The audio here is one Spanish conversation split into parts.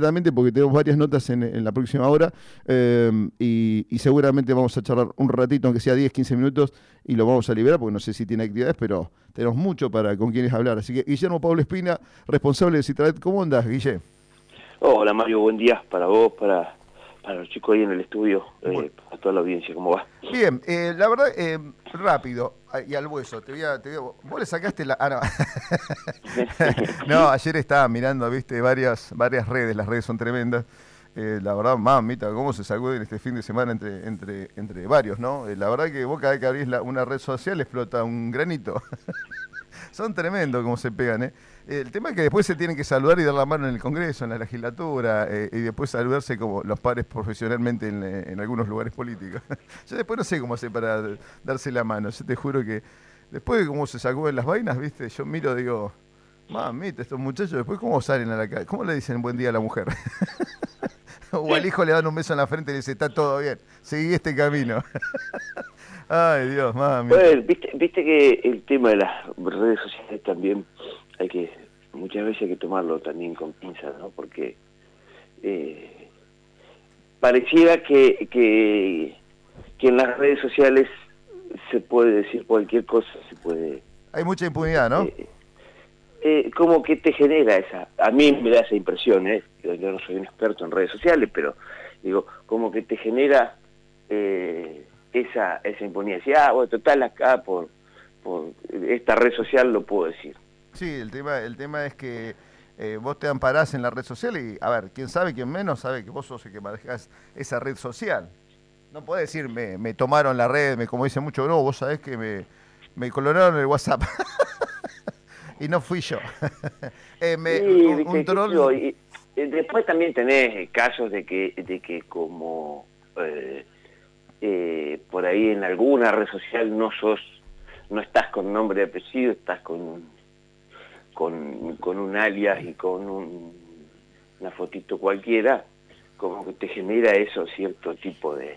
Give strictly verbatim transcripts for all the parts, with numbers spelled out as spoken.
rápidamente porque tenemos varias notas en, en la próxima hora eh, y, y seguramente vamos a charlar un ratito, aunque sea diez, quince minutos, y lo vamos a liberar porque no sé si tiene actividades, pero tenemos mucho para con quienes hablar. Así que Guillermo Pablo Espina, responsable de Citraet, ¿cómo andás, Guille? Hola Mario, buen día para vos, para, para los chicos ahí en el estudio, eh, para toda la audiencia, ¿cómo va? Bien, eh, la verdad, eh, rápido y al hueso, te voy a, te voy a, vos le sacaste la... Ah, no. No, ayer estaba mirando, viste, varias, varias redes, las redes son tremendas. Eh, la verdad, mamita, cómo se sacuden este fin de semana entre, entre, entre varios, ¿no? Eh, la verdad que vos cada vez que abrís la, una red social explota un granito. Son tremendos como se pegan, ¿eh? El tema es que después se tienen que saludar y dar la mano en el Congreso, en la legislatura, eh, y después saludarse como los pares profesionalmente en, en algunos lugares políticos. Yo después no sé cómo hacer para darse la mano. Yo te juro que después de cómo se sacuden las vainas, ¿viste? Yo miro y digo, mamita, estos muchachos, después cómo salen a la calle, ¿cómo le dicen buen día a la mujer? O al hijo le dan un beso en la frente y le dice, está todo bien, seguí este camino. Ay, Dios, mami. Bueno, viste, viste que el tema de las redes sociales también hay que, muchas veces hay que tomarlo también con pinzas, ¿no? Porque eh, pareciera que, que, que en las redes sociales se puede decir cualquier cosa, se puede... Hay mucha impunidad, ¿no? Eh, eh, como que te genera esa, a mí me da esa impresión, ¿eh? Yo, yo no soy un experto en redes sociales, pero digo, como que te genera... Eh, esa esa impunidad, decía, ah, bueno, total acá por por esta red social lo puedo decir. Sí, el tema el tema es que eh, vos te amparás en la red social y, a ver, quién sabe, quién menos sabe que vos sos el que manejás esa red social. No podés decir, me, me tomaron la red, me como dice mucho, no, vos sabés que me, me coloraron el WhatsApp. Y no fui yo. eh, me, sí, un, un troll... yo, y, y después también tenés casos de que, de que como... Eh, Eh, por ahí en alguna red social no sos, no estás con nombre y apellido, estás con con, con un alias y con un, una fotito cualquiera, como que te genera eso cierto tipo de,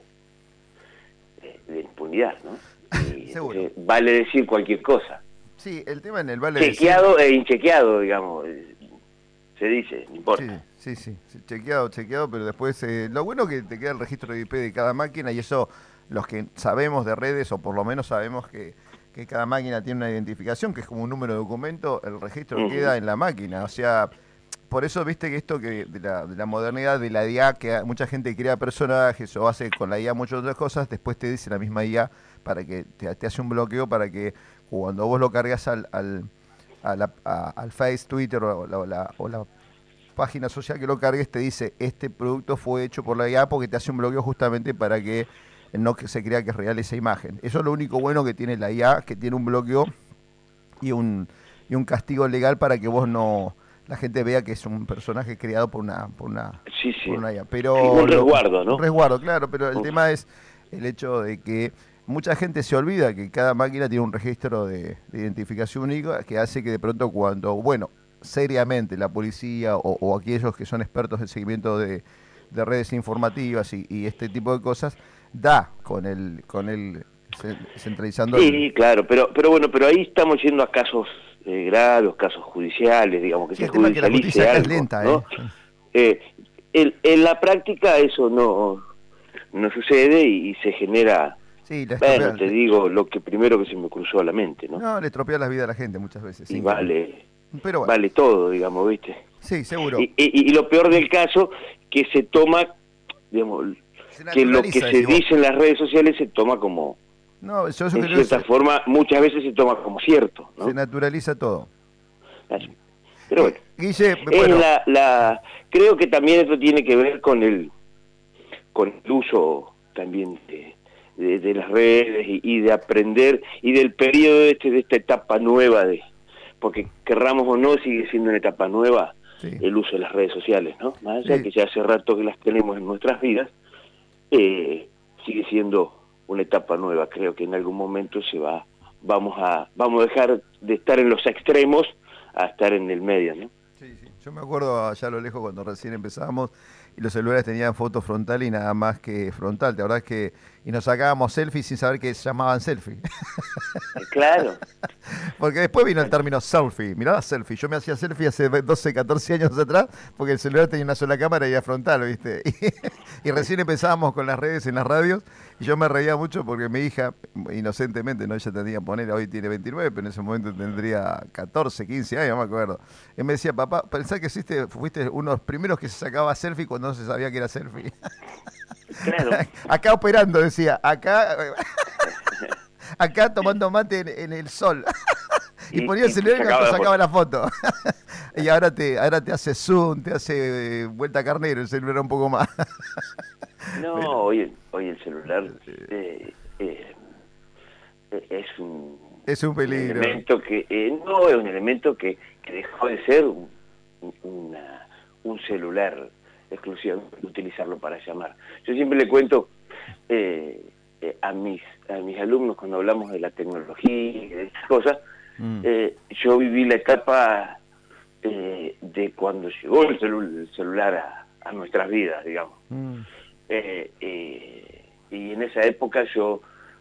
de, de impunidad, ¿no? Y seguro. Entonces, vale decir cualquier cosa. Sí, el tema en el vale chequeado decir... e inchequeado, digamos, se dice, no importa. Sí, sí, sí, chequeado, chequeado, pero después, eh, lo bueno es que te queda el registro de I P de cada máquina y eso, los que sabemos de redes, o por lo menos sabemos que, que cada máquina tiene una identificación, que es como un número de documento, el registro uh-huh. queda en la máquina, o sea, por eso viste que esto que de la, de la modernidad, de la I A, que mucha gente crea personajes o hace con la I A muchas otras cosas, después te dice la misma I A para que te, te hace un bloqueo para que cuando vos lo cargas al, al, a la, a, al Face, Twitter o la, o la, o la página social que lo cargues, te dice este producto fue hecho por la I A porque te hace un bloqueo justamente para que no que se crea que es real esa imagen. Eso es lo único bueno que tiene la I A, que tiene un bloqueo y un y un castigo legal para que vos no la gente vea que es un personaje creado por una por una, sí, sí. por una I A. Pero sí, un resguardo, lo, ¿no? Un resguardo, claro, pero el Uf. tema es el hecho de que mucha gente se olvida que cada máquina tiene un registro de, de identificación único que hace que de pronto cuando, bueno, seriamente la policía o, o aquellos que son expertos en seguimiento de, de redes informativas y, y este tipo de cosas, da con el con el centralizando. Sí, el... claro, pero pero bueno, pero ahí estamos yendo a casos eh, graves, casos judiciales, digamos, que sí, se el tema judicialice que la justicia algo, es lenta, ¿no? ¿eh? Eh, en, en la práctica eso no no sucede y, y se genera, sí, la bueno, estropea... te digo lo que primero que se me cruzó a la mente, ¿no? No, le estropea la vida a la gente muchas veces. Y vale, pero bueno. vale todo, digamos, ¿viste? Sí, seguro. Y, y, y lo peor del caso, que se toma, digamos, que lo que se dice en las redes sociales se toma como, no, yo en cierta es... forma, muchas veces se toma como cierto, ¿no? Se naturaliza todo. Pero bueno, Guille, es bueno. La, la, creo que también esto tiene que ver con el, con el uso también de, de, de las redes y, y de aprender, y del periodo este, de esta etapa nueva, de porque querramos o no, sigue siendo una etapa nueva, sí, el uso de las redes sociales, ¿no? Más allá sí, que ya hace rato que las tenemos en nuestras vidas, eh, sigue siendo una etapa nueva. Creo que en algún momento se va, vamos a, vamos a dejar de estar en los extremos a estar en el medio, ¿no? Sí, sí. Yo me acuerdo allá a lo lejos cuando recién empezábamos y los celulares tenían foto frontal y nada más que frontal. La verdad es que y nos sacábamos selfies sin saber que se llamaban selfie. Claro. Porque después vino el término selfie. Mirá la selfie. Yo me hacía selfie hace doce, catorce años atrás porque el celular tenía una sola cámara y era frontal, ¿viste? Y, y recién empezábamos con las redes en las radios y yo me reía mucho porque mi hija, inocentemente, no ella tenía poner, hoy tiene veintinueve, pero en ese momento tendría catorce, quince años, no me acuerdo. Y me decía, papá, pensá que fuiste, fuiste uno de los primeros que se sacaba selfie cuando no se sabía que era selfie. Claro. Acá operando, decía, acá... Acá tomando mate en, en el sol. Y, y ponía el celular y te sacaba la foto. Y ahora te ahora te hace zoom, te hace eh, vuelta carnero el celular un poco más. No, Pero, hoy, hoy el celular eh, eh, es un, es un peligro. Un elemento que, eh, no, es un elemento que, que dejó de ser un, una, un celular exclusivo, utilizarlo para llamar. Yo siempre le cuento... Eh, a mis a mis alumnos cuando hablamos de la tecnología y de esas cosas, mm. eh, yo viví la etapa eh, de cuando llegó el, celu el celular a, a nuestras vidas, digamos. Mm. Eh, eh, y en esa época yo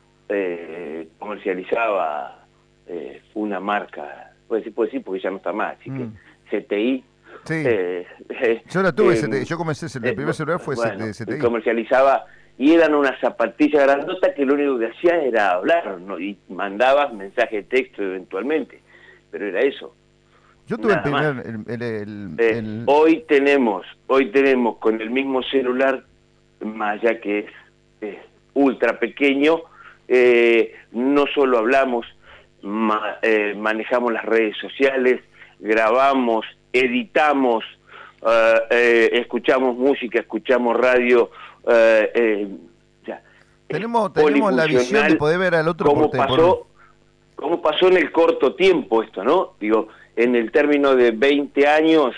eh, comercializaba eh, una marca, puede decir, puede decir porque ya no está más, así mm. que C T I. Sí. Eh, eh, yo la tuve, eh, C T I. Yo comencé, el eh, primer celular fue bueno, C T I. Comercializaba... Y eran unas zapatillas grandotas que lo único que hacían era hablar, ¿no? Y mandabas mensaje de texto eventualmente, pero era eso. Yo tuve el primer... El, el, el, eh, el... Hoy tenemos, hoy tenemos con el mismo celular, más ya que es, es ultra pequeño, eh, no solo hablamos, ma, eh, manejamos las redes sociales, grabamos, editamos, uh, eh, escuchamos música, escuchamos radio... Eh, eh, ya, tenemos tenemos la visión de poder ver al otro cómo por pasó, cómo pasó en el corto tiempo esto, ¿no? Digo, en el término de veinte años,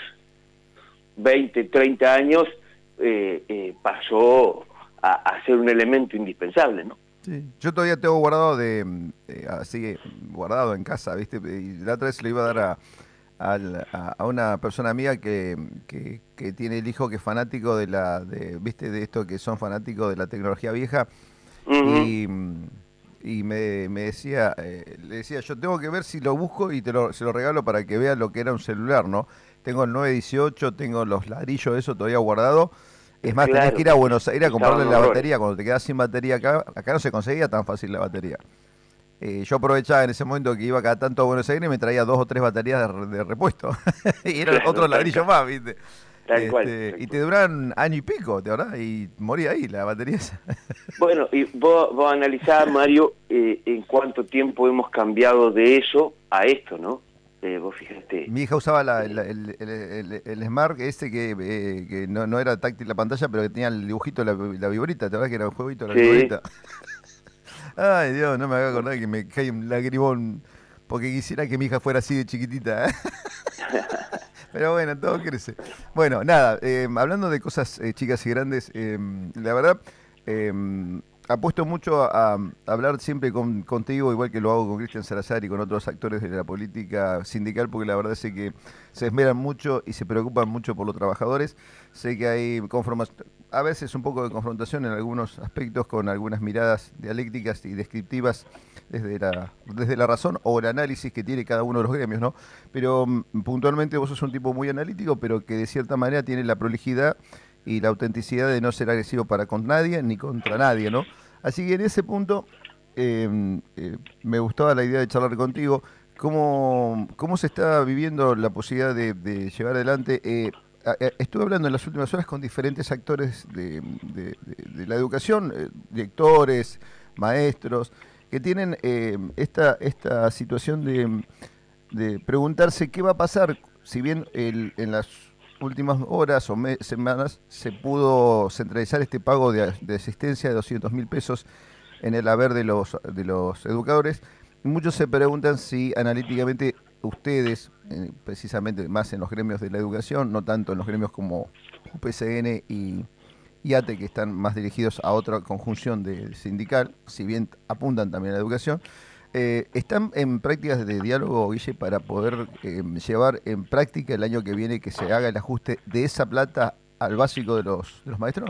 veinte, treinta años, eh, eh, pasó a, a ser un elemento indispensable, ¿no? Sí. Yo todavía tengo guardado de, eh, así guardado en casa, ¿viste? Y la otra vez le iba a dar a Al, a, a una persona amiga que, que, que tiene el hijo que es fanático de la, de, viste, de esto que son fanáticos de la tecnología vieja. Uh-huh. y, y me, me decía, eh, le decía, yo tengo que ver si lo busco y te lo, se lo regalo para que vea lo que era un celular, ¿no? Tengo el nueve dieciocho, tengo los ladrillos de eso todavía guardado. Es más, claro, tenés que ir a Buenos Aires a comprarle la batería. Cuando te quedas sin batería acá, acá no se conseguía tan fácil la batería. Eh, yo aprovechaba en ese momento que iba cada tanto a Buenos Aires y me traía dos o tres baterías de, de repuesto. Y eran claro, otro ladrillo más, ¿viste? Tal este, cual, tal y cual. te duran año y pico, ¿verdad? Y moría ahí la batería esa. Bueno, y vos, vos analizás, Mario, eh, en cuánto tiempo hemos cambiado de eso a esto, ¿no? Eh, vos fíjate. Mi hija usaba la, el, el, el, el, el Smart ese que, eh, que no, no era táctil la pantalla, pero que tenía el dibujito de la, la viborita, ¿te acuerdas que era un jueguito de la sí. viborita? Ay, Dios, no me haga acordar que me cae un lagrimón porque quisiera que mi hija fuera así de chiquitita, ¿eh? Pero bueno, todo crece. Bueno, nada, eh, hablando de cosas eh, chicas y grandes, eh, la verdad, eh, apuesto mucho a, a hablar siempre con, contigo, igual que lo hago con Cristian Salazar y con otros actores de la política sindical, porque la verdad sé que se esmeran mucho y se preocupan mucho por los trabajadores. Sé que hay a veces un poco de confrontación en algunos aspectos con algunas miradas dialécticas y descriptivas desde la, desde la razón o el análisis que tiene cada uno de los gremios, ¿no? Pero um, puntualmente vos sos un tipo muy analítico, pero que de cierta manera tiene la prolijidad y la autenticidad de no ser agresivo para con nadie ni contra nadie, ¿no? Así que en ese punto eh, eh, me gustaba la idea de charlar contigo. ¿Cómo, cómo se está viviendo la posibilidad de, de llevar adelante? Eh, Estuve hablando en las últimas horas con diferentes actores de, de, de, de la educación, eh, directores, maestros, que tienen eh, esta, esta situación de, de preguntarse qué va a pasar, si bien el, en las últimas horas o mes, semanas se pudo centralizar este pago de, de asistencia de doscientos mil pesos en el haber de los, de los educadores. Muchos se preguntan si analíticamente ustedes, eh, precisamente más en los gremios de la educación, no tanto en los gremios como U P C N y, y A T E, que están más dirigidos a otra conjunción de sindical, si bien apuntan también a la educación, Eh, ¿Están en prácticas de diálogo, Guille, para poder eh, llevar en práctica el año que viene que se haga el ajuste de esa plata al básico de los, de los maestros?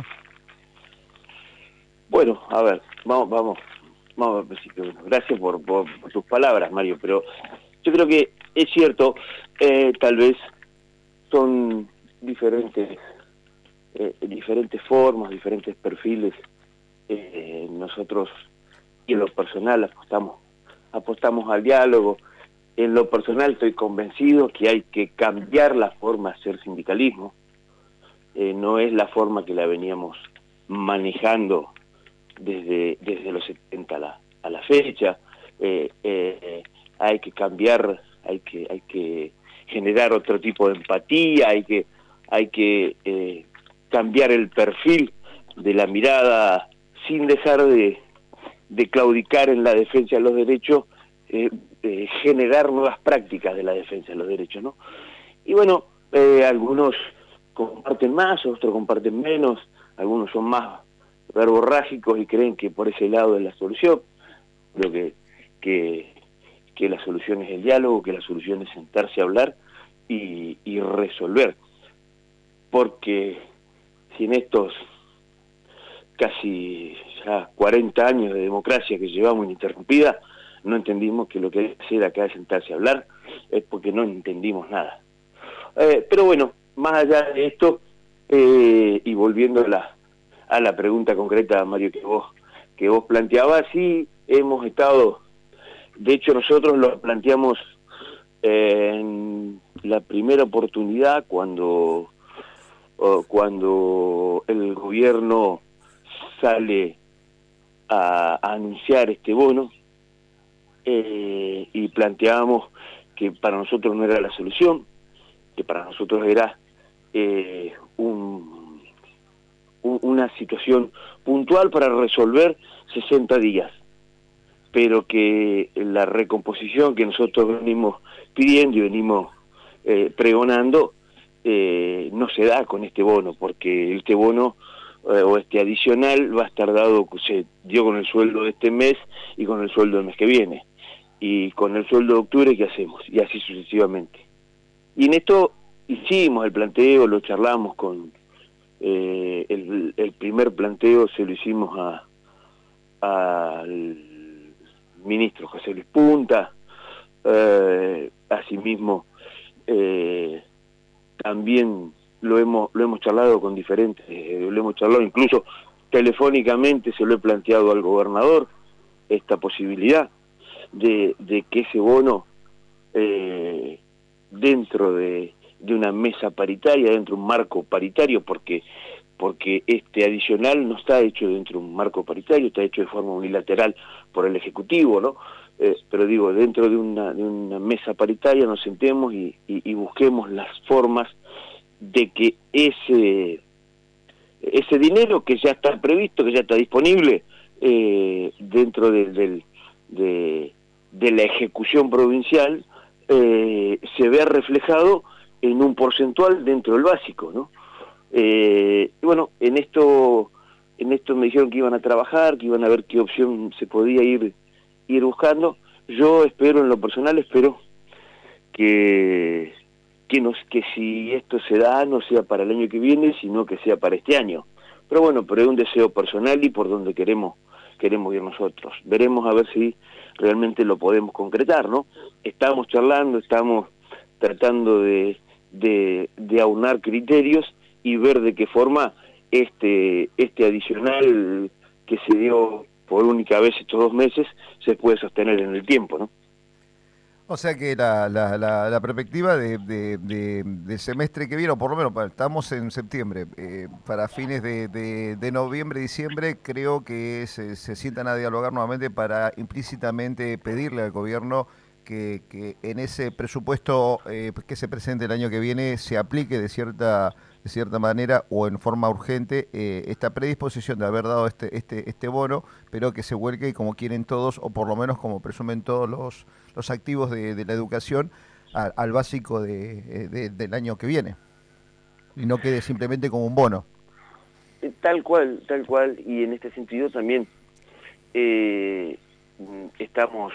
Bueno, a ver, vamos, vamos, vamos al principio. Bueno, gracias por, por, por tus palabras, Mario, pero yo creo que es cierto, eh, tal vez son diferentes, eh, diferentes formas, diferentes perfiles. Eh, nosotros, y en lo personal, apostamos, apostamos al diálogo. En lo personal estoy convencido que hay que cambiar la forma de hacer sindicalismo. Eh, no es la forma que la veníamos manejando desde, desde los setenta a la, a la fecha. Eh, eh, hay que cambiar, hay que, hay que generar otro tipo de empatía, hay que, hay que eh, cambiar el perfil de la mirada sin dejar de, de claudicar en la defensa de los derechos, eh, eh, generar nuevas prácticas de la defensa de los derechos, ¿no? Y bueno, eh, algunos comparten más, otros comparten menos, algunos son más verborrágicos y creen que por ese lado es la solución. Creo que, que, que la solución es el diálogo, que la solución es sentarse a hablar y, y resolver. Porque si en estos casi ya cuarenta años de democracia que llevamos ininterrumpida, no entendimos que lo que hay que hacer acá es sentarse a hablar, es porque no entendimos nada. Eh, pero bueno, más allá de esto, eh, y volviendo a la, a la pregunta concreta, Mario, que vos, que vos planteabas, sí, hemos estado, de hecho nosotros lo planteamos eh, en la primera oportunidad cuando, oh, cuando el gobierno sale a, a anunciar este bono, eh, y planteábamos que para nosotros no era la solución, que para nosotros era eh, un, un, una situación puntual para resolver sesenta días, pero que la recomposición que nosotros venimos pidiendo y venimos eh, pregonando eh, no se da con este bono, porque este bono eh, o este adicional va a estar dado, se dio con el sueldo de este mes y con el sueldo del mes que viene, y con el sueldo de octubre, ¿qué hacemos? Y así sucesivamente. Y en esto hicimos el planteo, lo charlamos con eh, el, el primer planteo, se lo hicimos a al ministro José Luis Punta, eh, asimismo eh, también lo hemos lo hemos charlado con diferentes, eh, lo hemos charlado incluso telefónicamente, se lo he planteado al gobernador, esta posibilidad de, de que ese bono eh, dentro de, de una mesa paritaria, dentro de un marco paritario, porque porque este adicional no está hecho dentro de un marco paritario, está hecho de forma unilateral por el Ejecutivo, ¿no? Eh, pero digo, dentro de una, de una mesa paritaria nos sentemos y, y, y busquemos las formas de que ese, ese dinero que ya está previsto, que ya está disponible eh, dentro de, de, de, de la ejecución provincial, eh, se vea reflejado en un porcentual dentro del básico, ¿no? Eh, y bueno, en esto en esto me dijeron que iban a trabajar, que iban a ver qué opción se podía ir ir buscando. Yo espero, en lo personal, espero que que nos que si esto se da no sea para el año que viene, sino que sea para este año. Pero bueno, pero es un deseo personal y por donde queremos queremos ir nosotros. Veremos a ver si realmente lo podemos concretar, ¿no? Estamos charlando, estamos tratando de de, de aunar criterios y ver de qué forma este este adicional que se dio por única vez estos dos meses se puede sostener en el tiempo, ¿no? O sea que la, la, la, la perspectiva de, de, de, del semestre que viene, o por lo menos para, estamos en septiembre, eh, para fines de, de, de noviembre, diciembre, creo que se, se sientan a dialogar nuevamente para implícitamente pedirle al gobierno que, que en ese presupuesto eh, que se presente el año que viene se aplique de cierta de cierta manera o en forma urgente eh, esta predisposición de haber dado este este este bono, pero que se vuelque como quieren todos, o por lo menos como presumen todos los, los activos de, de la educación, a, al básico de, de, del año que viene, y no quede simplemente como un bono. Tal cual, tal cual, y en este sentido también eh, estamos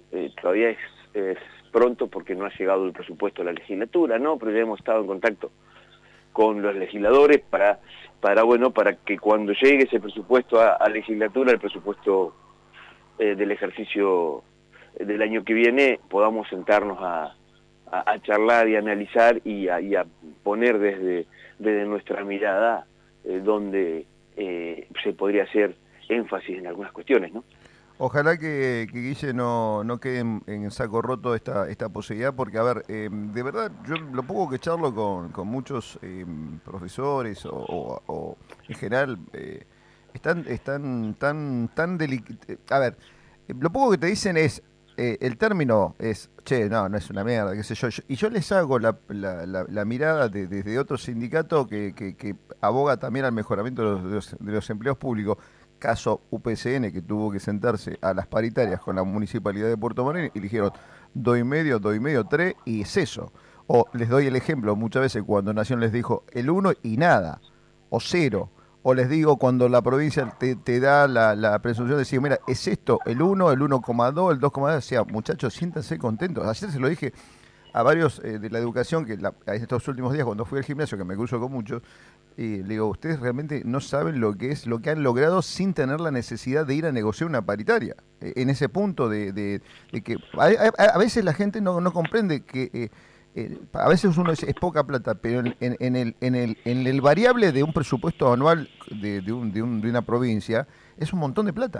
eh, todavía es, es pronto porque no ha llegado el presupuesto a la legislatura, ¿no? Pero ya hemos estado en contacto con los legisladores para, para bueno, para que cuando llegue ese presupuesto a, a legislatura, el presupuesto eh, del ejercicio del año que viene, podamos sentarnos a, a, a charlar y analizar y a, y a poner desde, desde nuestra mirada eh, donde eh, se podría hacer énfasis en algunas cuestiones, ¿no? Ojalá que, que Guille no, no quede en, en saco roto esta, esta posibilidad, porque, a ver, eh, de verdad, yo lo poco que charlo con, con muchos eh, profesores o, o, o en general, eh, están, están tan, tan delicados. A ver, eh, lo poco que te dicen es, eh, el término es, che, no, no es una mierda, qué sé yo, yo y yo les hago la, la, la, la mirada de, desde de otro sindicato que, que, que aboga también al mejoramiento de los, de los, de los empleos públicos. Caso U P C N, que tuvo que sentarse a las paritarias con la Municipalidad de Puerto Madryn y dijeron, doy medio, doy medio, tres, y es eso. O les doy el ejemplo, muchas veces cuando Nación les dijo el uno y nada, o cero. O les digo cuando la provincia te, te da la, la presunción de decir, mira, es esto, el uno, el uno coma dos, el dos coma dos, o sea, muchachos, siéntanse contentos. Ayer se lo dije a varios eh, de la educación, que la, en estos últimos días cuando fui al gimnasio, que me cruzo con muchos, y le digo, ustedes realmente no saben lo que es, lo que han logrado sin tener la necesidad de ir a negociar una paritaria. Eh, en ese punto de, de, de que a, a, a veces la gente no, no comprende que eh, eh, a veces uno dice es poca plata, pero en, en, en, el, en, el, en el variable de un presupuesto anual de, de, un, de, un, de una provincia es un montón de plata.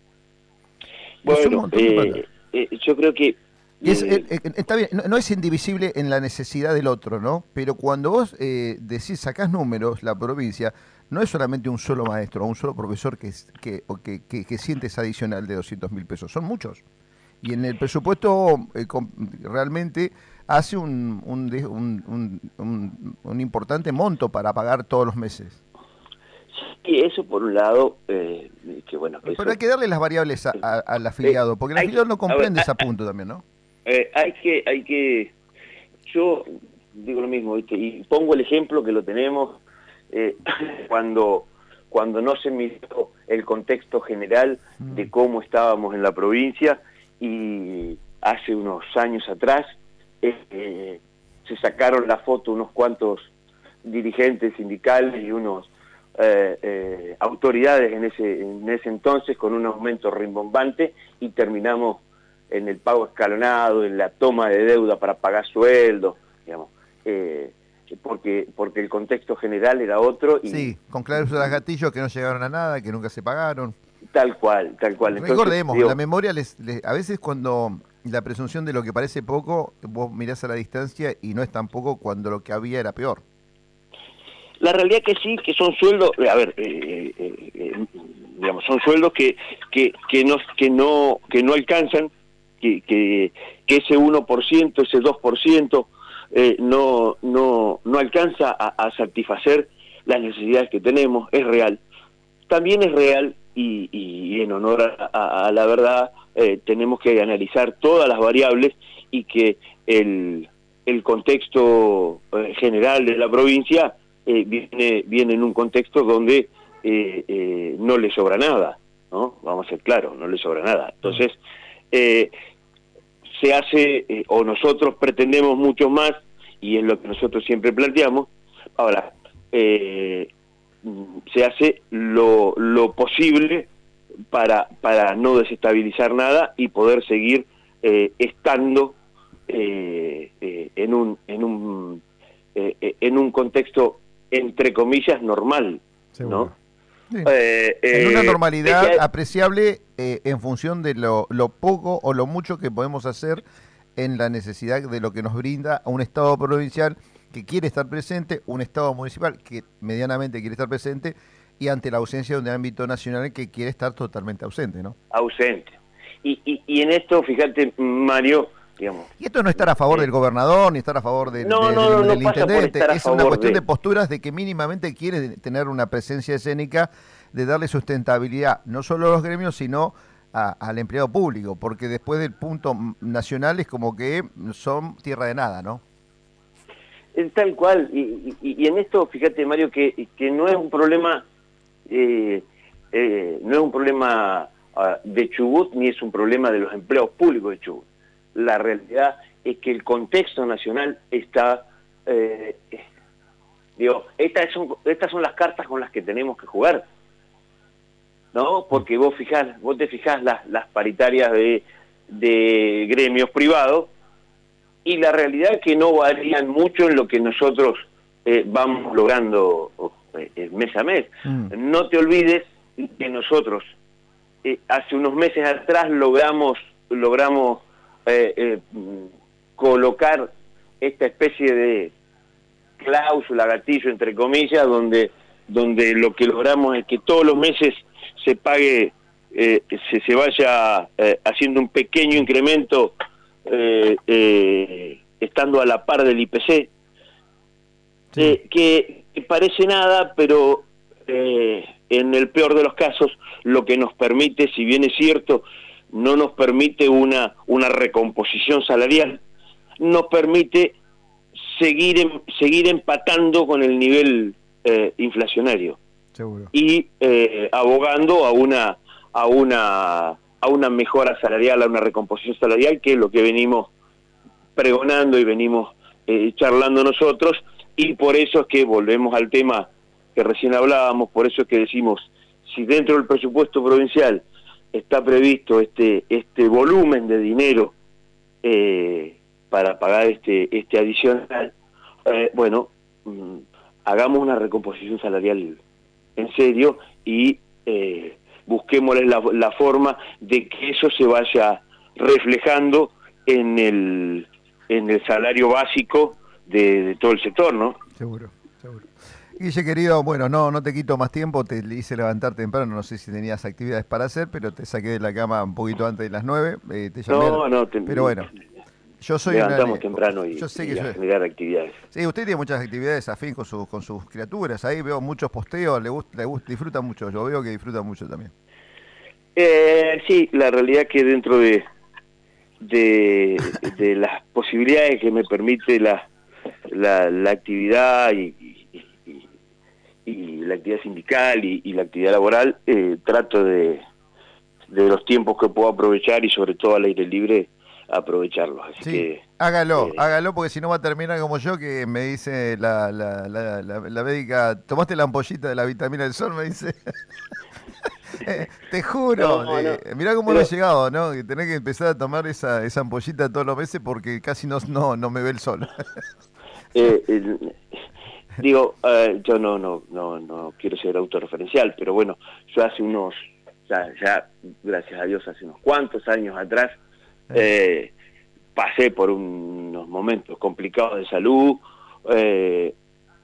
Bueno, es un montón eh, de plata. Eh, yo creo que Es, eh, eh, está bien, no, no es indivisible en la necesidad del otro, ¿no? Pero cuando vos eh, decís, sacás números, la provincia, no es solamente un solo maestro o un solo profesor que, que, que, que, que siente esa adicional de doscientos mil pesos, son muchos. Y en el presupuesto eh, com, realmente hace un, un, un, un, un importante monto para pagar todos los meses. Y eso por un lado, eh, que bueno... Pero eso, hay que darle las variables a, a, al afiliado, porque el hay, afiliado no comprende ver, ese punto también, ¿no? Eh, hay que, hay que, yo digo lo mismo, ¿viste? Y pongo el ejemplo que lo tenemos eh, cuando, cuando no se miró el contexto general de cómo estábamos en la provincia y hace unos años atrás eh, eh, se sacaron la foto unos cuantos dirigentes sindicales y unos eh, eh, autoridades en ese, en ese entonces con un aumento rimbombante y terminamos en el pago escalonado, en la toma de deuda para pagar sueldos, digamos, eh, porque porque el contexto general era otro. Y, sí, con cláusulas gatillos que no llegaron a nada, que nunca se pagaron. Tal cual, tal cual. Entonces, recordemos, digo, la memoria, les, les, a veces cuando la presunción de lo que parece poco, vos mirás a la distancia y no es tan poco cuando lo que había era peor. La realidad que sí, que son sueldos, a ver, eh, eh, eh, digamos, son sueldos que, que, que, no, que, no, que no alcanzan, Que, que, que ese uno por ciento, ese dos por ciento eh, no, no, no alcanza a, a satisfacer las necesidades que tenemos, es real. También es real, y, y en honor a, a, a la verdad, eh, tenemos que analizar todas las variables y que el, el contexto eh, general de la provincia eh, viene, viene en un contexto donde eh, eh, no le sobra nada, ¿no? Vamos a ser claros, no le sobra nada. Entonces, eh, se hace, eh, o nosotros pretendemos mucho más, y es lo que nosotros siempre planteamos, ahora, eh, se hace lo, lo posible para, para no desestabilizar nada y poder seguir eh, estando eh, eh, en un, en un, eh, en un contexto, entre comillas, normal, ¿no? Sí. Eh, eh, en una normalidad eh, apreciable eh, en función de lo, lo poco o lo mucho que podemos hacer en la necesidad de lo que nos brinda un Estado provincial que quiere estar presente, un Estado municipal que medianamente quiere estar presente y ante la ausencia de un ámbito nacional que quiere estar totalmente ausente, ¿no? Ausente. Y, y, y en esto, fíjate, Mario, digamos... Y esto no estar a favor eh, del gobernador ni estar a favor de, no, de, no, de, no, del no intendente, es una cuestión de... de posturas de que mínimamente quiere tener una presencia escénica de darle sustentabilidad no solo a los gremios, sino a, al empleado público, porque después del punto nacional es como que son tierra de nada, ¿no? Tal cual, y, y, y en esto, fíjate, Mario, que, que no es un problema, eh, eh, no es un problema uh, de Chubut, ni es un problema de los empleados públicos de Chubut. La realidad es que el contexto nacional está... Eh, digo, estas son, estas son las cartas con las que tenemos que jugar, ¿no? Porque vos fijás, vos te fijás las, las paritarias de, de gremios privados, y la realidad es que no varían mucho en lo que nosotros eh, vamos logrando eh, mes a mes. Mm. No te olvides que nosotros eh, hace unos meses atrás logramos logramos eh, eh, colocar esta especie de cláusula, gatillo entre comillas, donde donde lo que logramos es que todos los meses se pague, eh, se, se vaya eh, haciendo un pequeño incremento eh, eh, estando a la par del I P C, sí. eh, que, que parece nada, pero eh, en el peor de los casos lo que nos permite, si bien es cierto, no nos permite una, una recomposición salarial, nos permite seguir en, seguir empatando con el nivel eh, inflacionario. Seguro. Y eh, abogando a una a una a una mejora salarial, a una recomposición salarial, que es lo que venimos pregonando y venimos eh, charlando nosotros, y por eso es que volvemos al tema que recién hablábamos, por eso es que decimos, si dentro del presupuesto provincial está previsto este este volumen de dinero eh, para pagar este este adicional, eh, bueno, mmm, hagamos una recomposición salarial en serio y eh, busquémosle la, la forma de que eso se vaya reflejando en el en el salario básico de, de todo el sector, ¿no? Seguro, seguro. Guille, querido, bueno, no no te quito más tiempo, te hice levantar temprano, no sé si tenías actividades para hacer, pero te saqué de la cama un poquito antes de las nueve, eh, te llamé, no, no, te, pero bueno, yo soy levantamos una, temprano y, yo sé y que a yo, generar actividades. Sí, usted tiene muchas actividades afín con, su, con sus criaturas, ahí veo muchos posteos, le gusta, le gusta, disfruta mucho, yo veo que disfruta mucho también. Eh, sí, la realidad es que dentro de, de, de las posibilidades que me permite la, la, la actividad y, y, y, y la actividad sindical y, y la actividad laboral, eh, trato de, de los tiempos que puedo aprovechar y sobre todo al aire libre, aprovecharlos. Así sí, que hágalo, eh, hágalo, porque si no va a terminar como yo, que me dice la, la, la, la, la médica, ¿tomaste la ampollita de la vitamina del sol? Me dice. eh, te juro, no, eh, no, mirá cómo pero... me he llegado, ¿no? Que tenés que empezar a tomar esa, esa ampollita todos los meses porque casi no, no, no me ve el sol. eh, eh, digo, eh, yo no, no, no, no quiero ser autorreferencial, pero bueno, yo hace unos, ya, ya gracias a Dios, hace unos cuantos años atrás, Eh, pasé por un, unos momentos complicados de salud eh,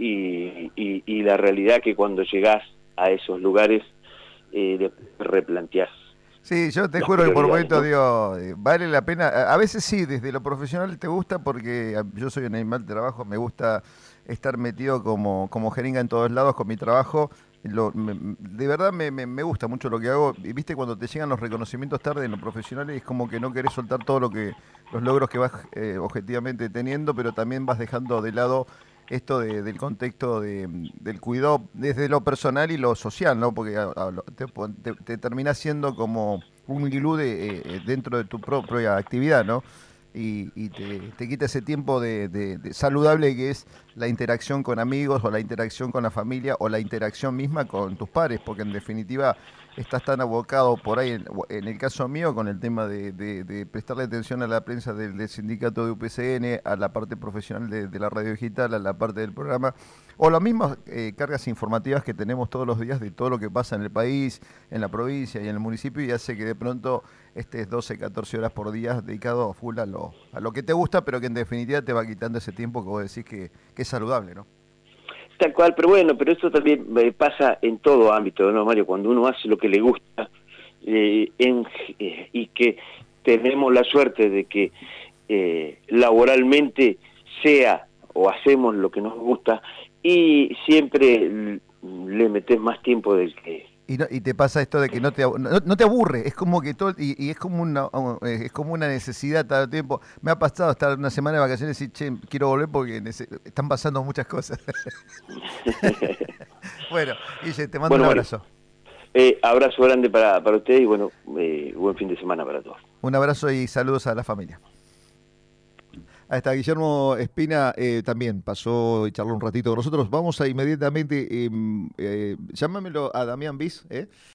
y, y, y la realidad que cuando llegás a esos lugares eh, replanteás. Sí, yo te juro que por momentos, ¿no? digo, eh, vale la pena, a, a veces sí, desde lo profesional te gusta porque yo soy un animal de trabajo, me gusta estar metido como, como jeringa en todos lados con mi trabajo. Lo, me, de verdad me, me, me gusta mucho lo que hago, y viste cuando te llegan los reconocimientos tarde en lo profesional es como que no querés soltar todo lo que los logros que vas eh, objetivamente teniendo, pero también vas dejando de lado esto de, del contexto de, del cuidado desde lo personal y lo social, ¿no? Porque a, a, te, te, te terminás siendo como un glue de, eh, dentro de tu propia actividad, ¿no? Y, y te, te quita ese tiempo de, de, de saludable que es la interacción con amigos o la interacción con la familia o la interacción misma con tus pares, porque en definitiva estás tan abocado por ahí, en, en el caso mío, con el tema de, de, de prestarle atención a la prensa del, del sindicato de U P C N, a la parte profesional de, de la radio digital, a la parte del programa, o las mismas eh, cargas informativas que tenemos todos los días de todo lo que pasa en el país, en la provincia y en el municipio, y hace que de pronto estés doce, catorce horas por día dedicado a full a lo, a lo que te gusta, pero que en definitiva te va quitando ese tiempo que vos decís que, que es saludable, ¿no? Tal cual, pero bueno, pero eso también eh, pasa en todo ámbito, ¿no, Mario? Cuando uno hace lo que le gusta eh, en, eh, y que tenemos la suerte de que eh, laboralmente sea o hacemos lo que nos gusta, y siempre le metes más tiempo del que... Y, no, y te pasa esto de que no te no, no te aburre, es como que todo y, y es como una es como una necesidad todo el tiempo. Me ha pasado estar una semana de vacaciones y decir, che, quiero volver porque están pasando muchas cosas. Bueno, Guille, te mando bueno, un abrazo. Eh, abrazo grande para, para ustedes y bueno, eh, buen fin de semana para todos. Un abrazo y saludos a la familia. Ahí está, Guillermo Espina eh, también pasó y charló un ratito con nosotros. Vamos a inmediatamente, eh, eh, llámamelo a Damián Bis, ¿eh?